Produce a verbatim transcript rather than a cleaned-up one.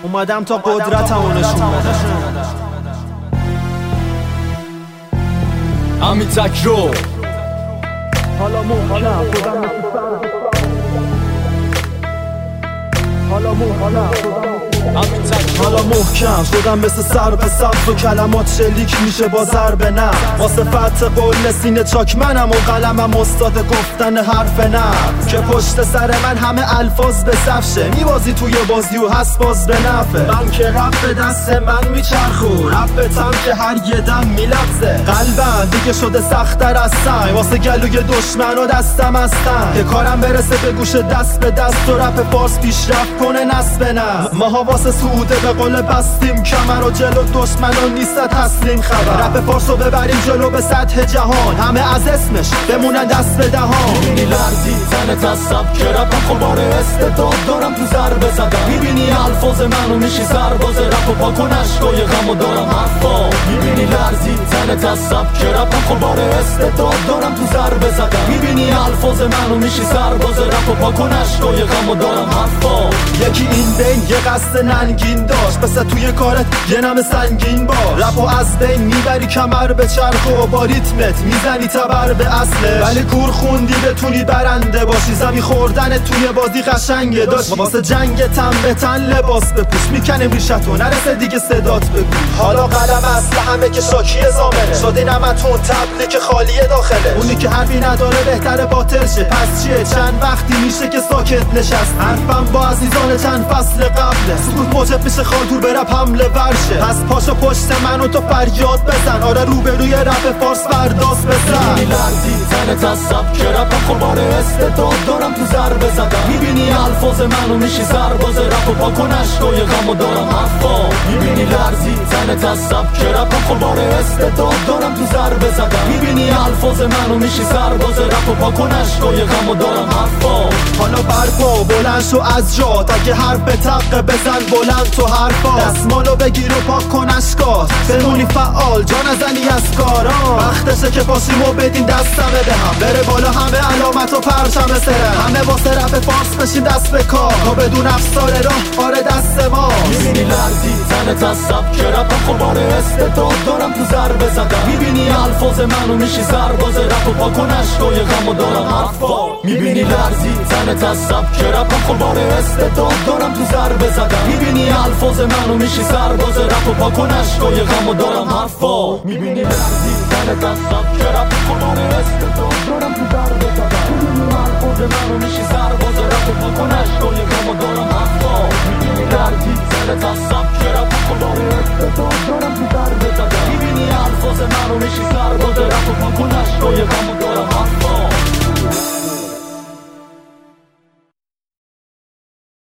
اومدم تا قدرتمو نشون بدم. امی تکرو حالا محکم شدم مثل سر حالا حالا محکم شدم مثل سر به سبز و کلمات شلیک میشه با ضرب نه واسه فتح قول سینه چاک منم و قلمم استاد گفتن حرف نه که پشت سر من همه الفاظ به صفشه میبازی توی بازی و هست باز به نفه من که رب به دست من میچرخو رب بتم که هر یه دم میلبزه قلبم دیگه شده سخت‌تر از سنگ واسه گلوی دشمن و دستم هستن که کارم برسه به گوش دست به دست و رپ فارس پیشرفت کنه نصب نه ماها واسه سعوده به قول بستیم کمر و جلو دشمنان نیست تسلیم خبر رپ فارس رو ببریم جلو به سطح جهان همه از اسمش بمونن دست به دهان میبینی لرزی تنت از سبک رپم خبار استعداد دارم تو ضربه زدم میبینی الفاظ منو میشی سرباز رپ و پاکن عشقای غم و دارم حرفا میبینی لرزی تنت از سبک رپم خبار استعداد دارم تو ضربه زدم میبینی الفاظ منو میشی سرباز رپ و پاکن عشقای غم و دارم حرفا یکی این بین یه قصد ننگین داشت بس توی کارت یه نم سنگین باش رپو از بین میبری کمر به چرخ و با ریتمت میزنی تبر به اصلش ولی کور خوندی بتونی برنده باشی زمین خوردن توی بازی قشنگه داشت واسه جنگ تن به تن لباس بپوش میکنیم ریشتو نرسه دیگه صدات بگو حالا قلم اصل همه که شاکی زامنه شدی نمتون تبلی که خالیه داخله اونی که حرفی نداره بهتره باطل شه پس چیه چند وقتی میشه که ساکت نشست حرفم با عزیزان چند فصل قبله سکوت موجب میشه خالدور برپ حمله ورشه پس پاشو پشت منو تو فریاد بزن آره روبروی رپ فارس برداست بزن میبینی لرزی تنت از سبک رپم خبار استعداد دارم تو ضربه زدم میبینی الفاظ منو میشی سرباز رپ و پاکن عشقای غم و دارم حرفا میبینی لرزی تنت از سبک رپم خبار استعداد دارم تو ضربه زدم میبینی الفاظ منو میشی سرباز رپ و پاکن عشقای غم و دارم حرفا حالا برپا بلند شو از جات اگه حرف به طبقه بزن بلند تو حرفا دستمالو بگیر و پاک کن اشکات بمونی فعال جا نزنی از کارا وقتشه که پاشیم و بدیم دستمه به هم بره بالا همه علامت و پرچم سرم همه واسه رپ فارس بشیم دست به کار تا بدون افسار راه آره دست ما میبینی لرزی تنت از سبک رپم خبار استعداد دارم تو ضربه زدم میبینی الفاظ منو میشی سرباز رپ و پاکن عشقای غم و دارم حرفا میبینی لرزی تنت از سبک رپم خبار استعداد دارم تو ضربه زدم میبینی الفاظ منو میشی سرباز رپ و پاکن عشقای غم و دارم حرفا میبینی لرزی تنت از سبک رپم خبار استعداد دارم تو ضربه زدم میبینی الفاظ منو میشی سرباز رپ و پاکن عشقای غم و دارم حرفا میبینی لرزی تنت از سبک رپم خبار استعداد دارم تو ضربه زدم میبینی الفاظ منو میشی سرباز رپ و پاکن عشقای غم